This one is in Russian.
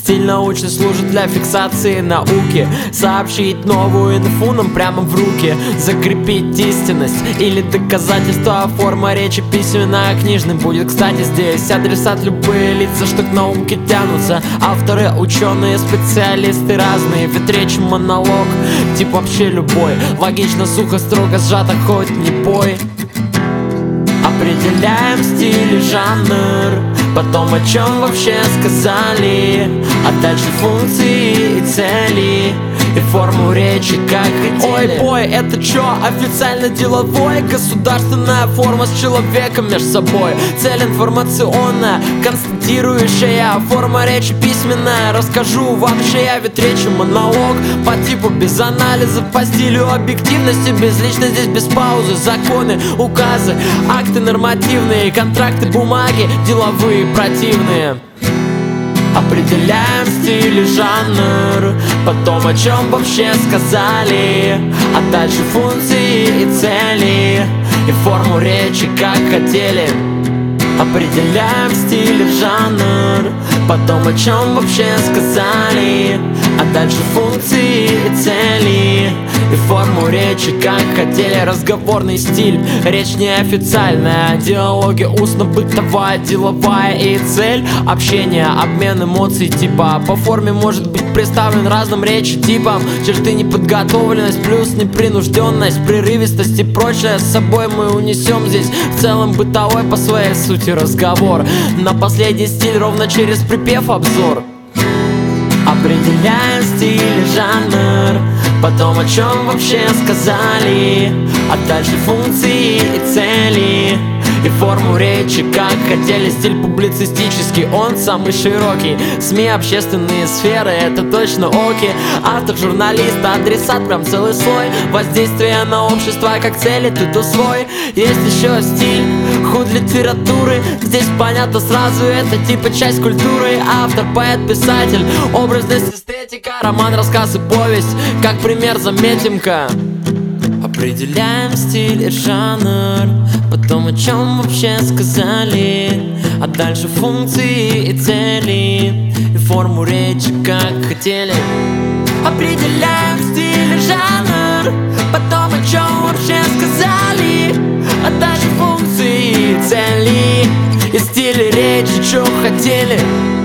Стиль научный служит для фиксации науки. Сообщить новую инфу нам прямо в руки. Закрепить истинность или доказательство. Форма речи письменная, книжный будет. Кстати, здесь адресат любые лица, что к науке тянутся. Авторы, ученые, специалисты разные. Ведь речь монолог, тип вообще любой. Логично, сухо, строго, сжато, хоть не пой. Определяем стиль и жанр, потом о чем вообще сказали, а дальше функции и цели, и форму речи как хотели. Ой, бой, это чё? Официально деловой, государственная форма с человеком между собой. Цель информационная, констатирующая, форма речи письменная. Расскажу вообще я, ведь речи монолог по типу без анализа, по стилю объективности, безлично здесь без паузы. Законы, указы, акты нормативные, контракты, бумаги, деловые, противные. Определяем стиль и жанр, потом о чем вообще сказали, а дальше функции и цели, и форму речи как хотели. Определяем стиль и жанр, потом о чем вообще сказали, а дальше функции и цели, и форму речи как хотели. Разговорный стиль, речь неофициальная, диалоги устно-бытовая, деловая и цель общения, обмен эмоций типа. По форме может быть представлен разным речи типом. Черты неподготовленность плюс непринужденность, прерывистость и прочее с собой мы унесем здесь. В целом бытовой по своей сути разговор. На последний стиль ровно через припев обзор. Определяем стиль и жанр, потом о чем вообще сказали, а дальше функции и цели, и форму речи как хотели. Стиль публицистический, он самый широкий. СМИ, общественные сферы, это точно оки. Автор, журналист, адресат, прям целый слой. Воздействие на общество как цели тут усвой. Есть еще стиль худ литературы. Здесь понятно сразу, это типа часть культуры. Автор, поэт, писатель, образность, эстетика, роман, рассказ и повесть. Как пример заметим-ка. Определяем стиль и жанр, потом о чем вообще сказали, а дальше функции и цели, и форму речи как хотели. Определяем стиль и жанр, потом о чем вообще сказали, а дальше функции и цели, и стиль и речи, что хотели.